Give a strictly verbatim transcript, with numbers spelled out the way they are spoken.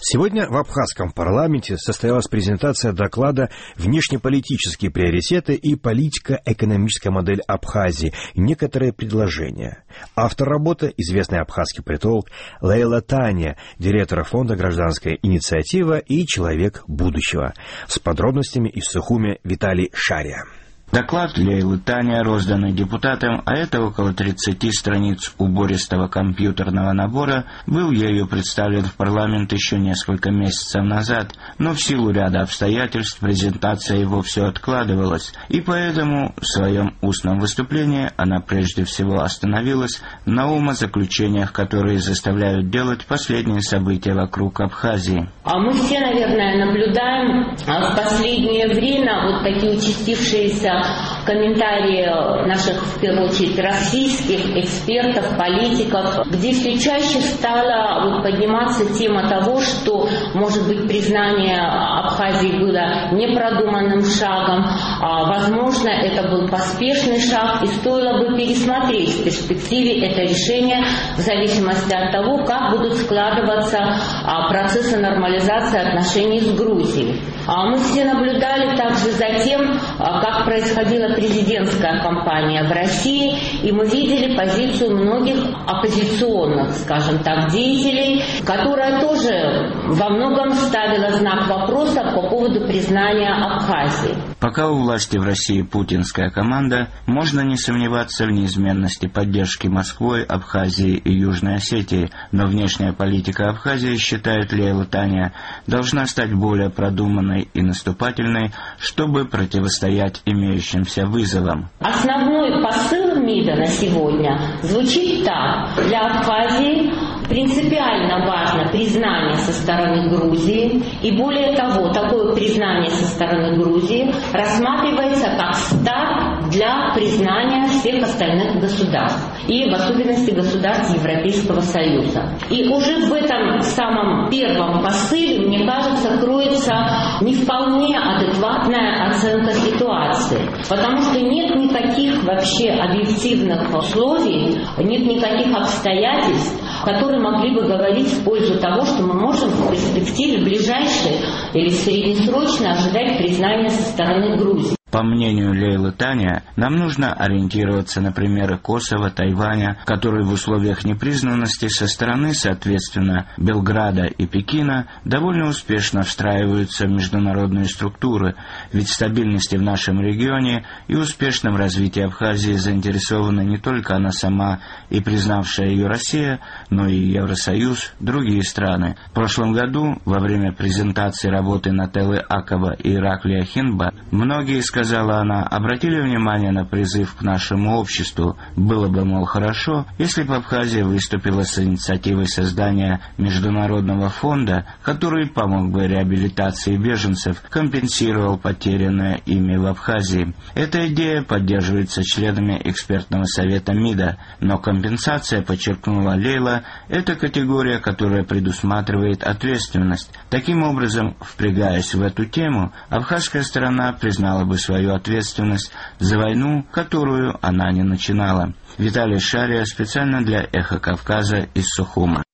Сегодня в абхазском парламенте состоялась презентация доклада «Внешнеполитические приоритеты и политико-экономическая модель Абхазии. Некоторые предложения». Автор работы — известный абхазский политолог Лейла Таня, директор фонда «Гражданская инициатива» и «Человек будущего». С подробностями из Сухуми Виталий Шария. Доклад Лейлы Таня, розданный депутатам, а это около тридцати страниц убористого компьютерного набора, был ею представлен в парламент еще несколько месяцев назад, но в силу ряда обстоятельств презентация его все откладывалась, и поэтому в своем устном выступлении она прежде всего остановилась на умозаключениях, которые заставляют делать последние события вокруг Абхазии. А мы все, наверное, наблюдаем в последнее время вот такие участившиеся комментарии наших, в первую очередь, российских экспертов, политиков, где все чаще стала вот подниматься тема того, что, может быть, признание Абхазии было непродуманным шагом, а, возможно, это был поспешный шаг, и стоило бы пересмотреть в перспективе это решение в зависимости от того, как будут складываться а, процессы нормализации отношений с Грузией. А мы все наблюдали также за тем, а, как происходило Проходила президентская кампания в России, и мы видели позицию многих оппозиционных, скажем так, деятелей, которая тоже во многом ставила знак вопроса по поводу признания Абхазии. Пока у власти в России путинская команда, можно не сомневаться в неизменности поддержки Москвой, Абхазии и Южной Осетии, но внешняя политика Абхазии, считает Лейла Таня, должна стать более продуманной и наступательной, чтобы противостоять имеющимся вызовам. Основной посыл МИДа на сегодня звучит так. Для Абхазии принципиально важно признание со стороны Грузии, и более того, такое признание со стороны Грузии рассматривается как старт для признания всех остальных государств, и в особенности государств Европейского Союза. И уже в этом самом первом посыле, мне кажется, кроется не вполне адекватная оценка ситуации, потому что нет никаких вообще объективных условий, нет никаких обстоятельств, которые могли бы говорить в пользу того, что мы можем в перспективе ближайшей или среднесрочно ожидать признания со стороны Грузии. По мнению Лейлы Таня, нам нужно ориентироваться на примеры Косово, Тайваня, которые в условиях непризнанности со стороны, соответственно, Белграда и Пекина довольно успешно встраиваются в международные структуры, ведь в стабильности в нашем регионе и успешном развитии Абхазии заинтересована не только она сама и признавшая ее Россия, но и Евросоюз, другие страны. В прошлом году, во время презентации работы Нателлы Акова и Ираклия Хинба, многие сказали, сказала она, обратили внимание на призыв к нашему обществу. Было бы, мол, хорошо, если бы Абхазия выступила с инициативой создания международного фонда, который помог бы реабилитации беженцев, компенсировал потерянное ими в Абхазии. Эта идея поддерживается членами экспертного совета МИДа, но компенсация, подчеркнула Лейла, это категория, которая предусматривает ответственность. Таким образом, впрягаясь в эту тему, абхазская сторона признала бы свою свою ответственность за войну, которую она не начинала. Виталий Шария специально для «Эхо Кавказа» из Сухума.